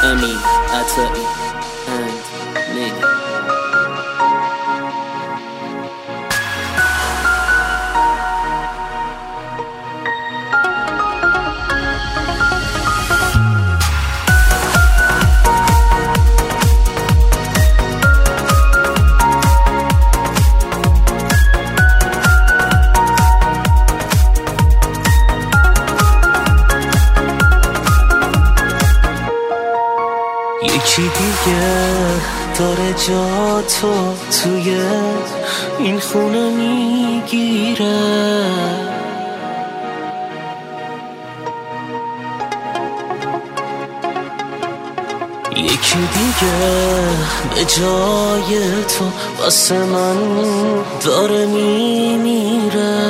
Amin, Atai, and Nick. یکی دیگه داره جا تو توی این خونه میگیره. یکی دیگه به جای تو واسه من داره میمیره.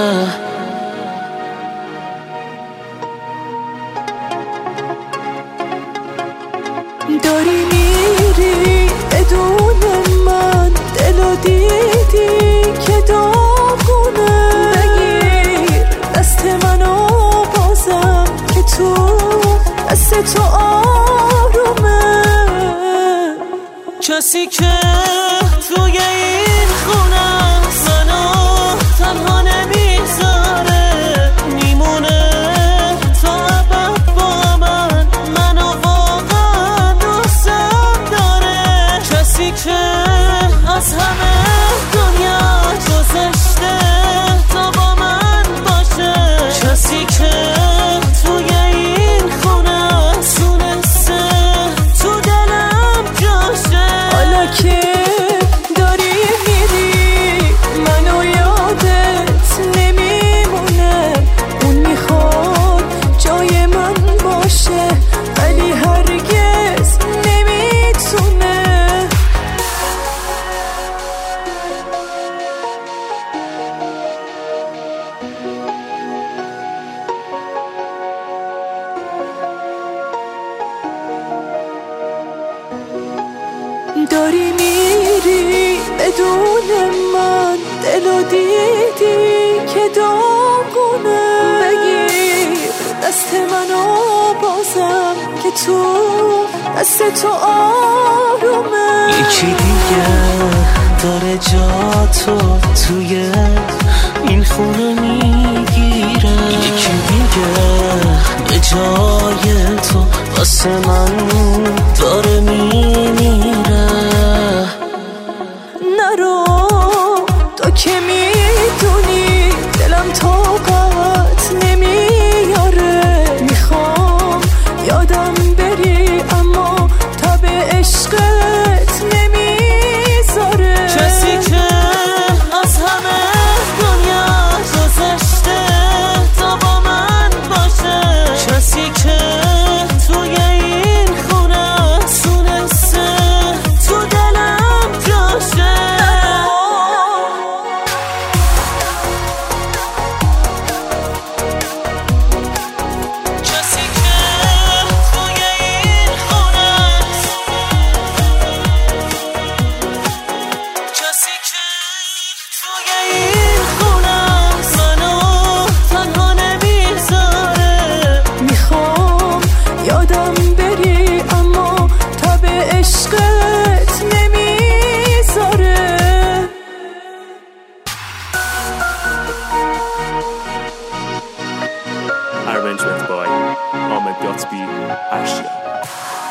داری میری بدون من، دلو دیدی که داغونه. بگیر دست منو بازم که تو دست تو آرومه. کسی که توی این خونه منو تنها نمیذاره، میمونه تا ابد با من، منو واقعا دوستم داره. کسی که از همه دنیا گذشته تا با من باشه. کسی که توی این خونه تونسته تو دلم جاشه. حالا که داری میری منو یادت نمیمونه. اون میخواد جای من باشه ولی هرگز نمیتونه. داری میری بدون من، دلو دیدی که داغونه. بگیر دست منو بازم که تو دست تو آرومه. یکی دیگه داره جا تو توی این خونه میگیره. یکی دیگه به جای تو واسه من داره میمیره. نرو تو که میدونی دلم طاقت نمیاره. میخوام یادم بری اما تب عشقت نمیذاره. کسی که از همه دنیا گذشته تا با من باشه. کسی که توی این خونه تونسته تو دلم جاشه. کسی که توی این خونه، کسی که توی این خونه منو تنها نمیذاره. میخوام یادم بری اما تب عشقت نمیذاره. Arrangement by Ahmed Gatsby Ashia.